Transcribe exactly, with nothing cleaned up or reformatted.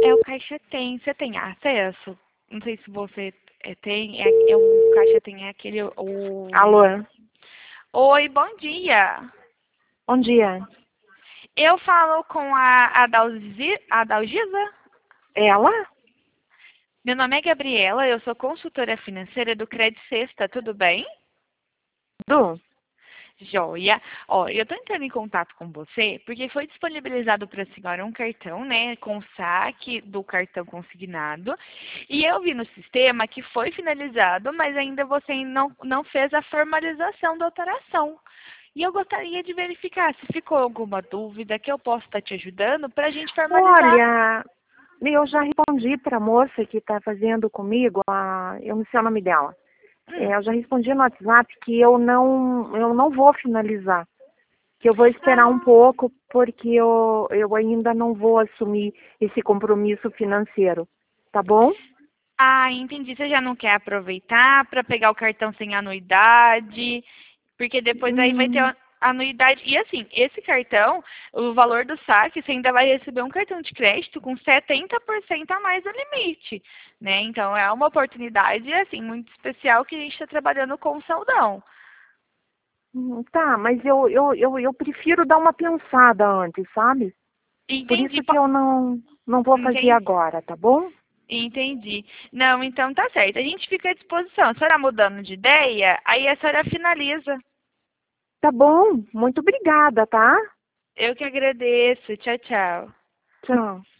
É o Caixa Tem. Você tem acesso? Não sei se você é, tem. É, é o Caixa Tem é aquele. O... Alô, Oi, bom dia. bom dia. Eu falo com a Adalzi, Adalgisa. Ela? Meu nome é Gabriela, eu sou consultora financeira do Credit Sexta, tudo bem? Du? Joia. Ó, eu tô entrando em contato com você porque foi disponibilizado para a senhora um cartão, né, com saque do cartão consignado. E eu vi no sistema que foi finalizado, mas ainda você não, não fez a formalização da operação. E eu gostaria de verificar se ficou alguma dúvida que eu posso estar te ajudando para a gente formalizar. Olha, eu já respondi para a moça que está fazendo comigo, a, eu não sei o nome dela. Hum. É, eu já respondi no WhatsApp que eu não, eu não vou finalizar, que eu vou esperar um Ah, pouco porque eu, eu ainda não vou assumir esse compromisso financeiro, tá bom? ah, entendi. Você já não quer aproveitar para pegar o cartão sem anuidade, porque depois aí vai ter Hum, a anuidade. E assim, esse cartão, o valor do saque, você ainda vai receber um cartão de crédito com setenta por cento a mais do limite, né? Então é uma oportunidade, assim, muito especial que a gente está trabalhando com o saudão. hum, tá, mas eu, eu, eu, eu prefiro dar uma pensada antes, sabe? Por Entendi, isso po- que eu não, não vou fazer entendi, agora, tá bom? entendi. Não, então tá certo. A gente fica à disposição. A senhora mudando de ideia, aí a senhora finaliza. Tá bom, muito obrigada, tá? Eu que agradeço. Tchau, tchau. Tchau.